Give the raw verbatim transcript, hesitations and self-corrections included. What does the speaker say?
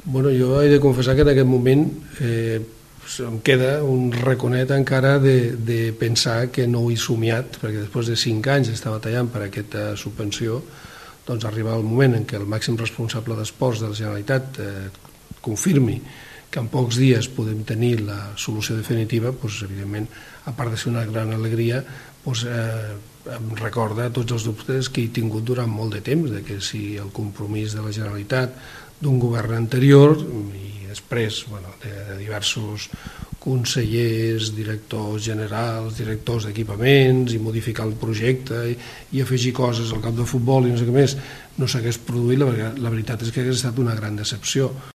Bueno, jo he de confessar que en aquest moment eh, em queda un raconet encara de, de pensar que no ho he somiat, perquè després de cinc anys d'estar batallant per aquesta subvenció, doncs arriba el moment en què el màxim responsable d'esports de la Generalitat eh, confirmi que en pocs dies podem tenir la solució definitiva, doncs, evidentment, a part de ser una gran alegria, doncs, eh, em recorda tots els dubtes que he tingut durant molt de temps, de que si el compromís de la Generalitat d'un govern anterior i després bueno, de, de diversos consellers, directors generals, directors d'equipaments i modificar el projecte i, i afegir coses al camp de futbol i no sé què més, no s'hagués produït, la, la veritat és que hagués estat una gran decepció.